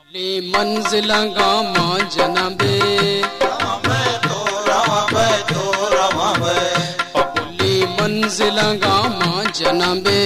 ले मंजिलगा मां जनबे पपुली मंजिलगा मां जनबे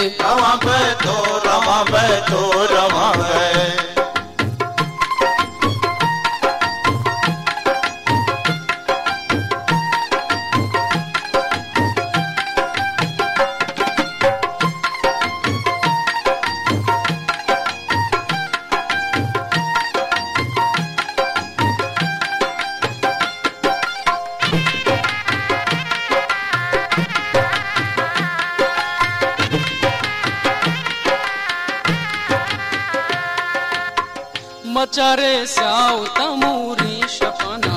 मचारे स्याउ तमूरी शफना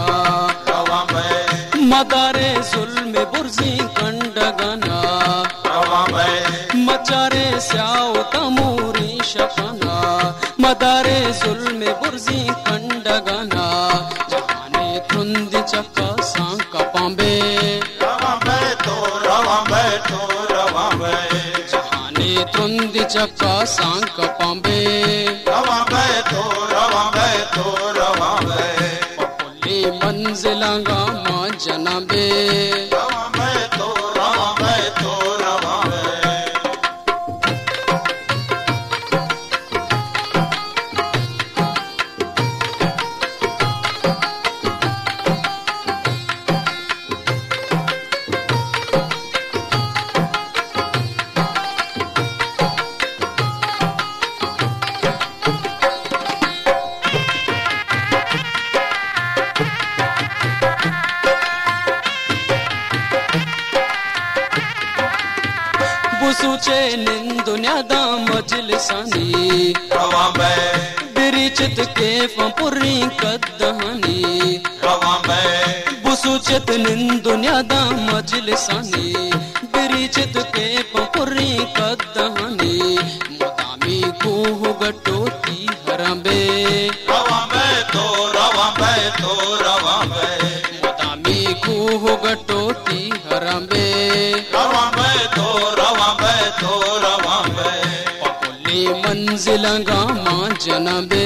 मदारे जुल्म बुर्जी कंडगना मचारे स्याउ तमूरी शफना मदारे जुल्म बुर्जी कंडगना जहाने तुंद चक्का सांक पांबे जहाने तुंद चक्का सांक पांबे पपुली मंजिलगा मां जनबे बुसूचे निंदुनिया दा मजलिसानी बिरिचित के फपुरी कदहानी बुसूचित निंदुनिया दा मजलिसानी बिरिचित के फपुरी कदहानी मुदामी कोह गटोती हरंबे मुदामी कोह गटोती हरंबे पपुली मंजिलगा मां जनबे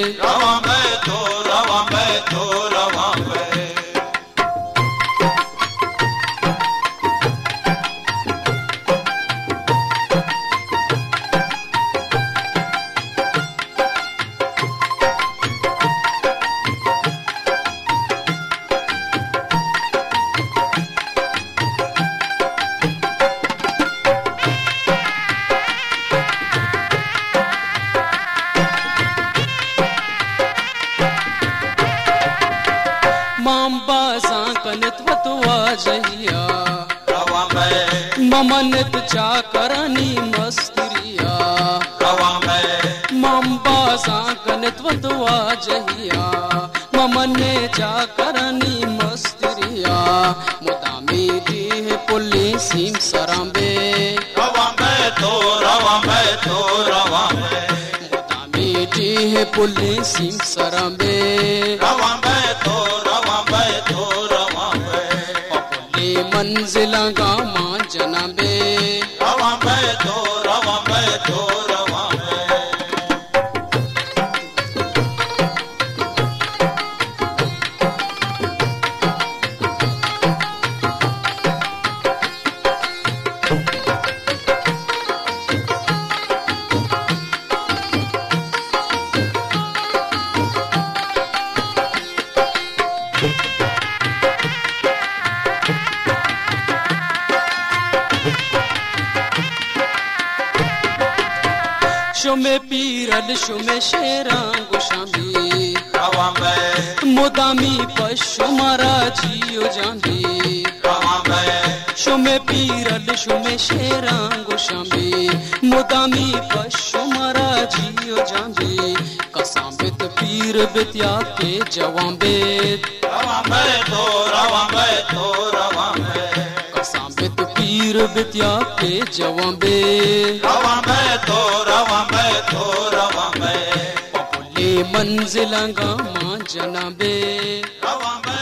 मांबा सांकनित्वत्वा जहिया ममनित चाकरानी मस्तिरिया मांबा सांकनित्वत्वा जहिया ममने चाकरानी मस्तिरिया मुदामी दीह पुली सीम सरांबे मुदामी दीह पुली सीम सरांबे पपुली मंजिलगा मां जनबे शुमे पीरल शुमे शेरां गुशांबी मुदामी पशु मारा जियो जांदी शुमे पीरल शुमे शेरां गुशांबी मुदामी पशु मारा जियो जांदी कसांबित पीर बित्या के जवांबेत कसांबित पीर बित्या के जवांबे पपुली मंजिलगा मां जनबे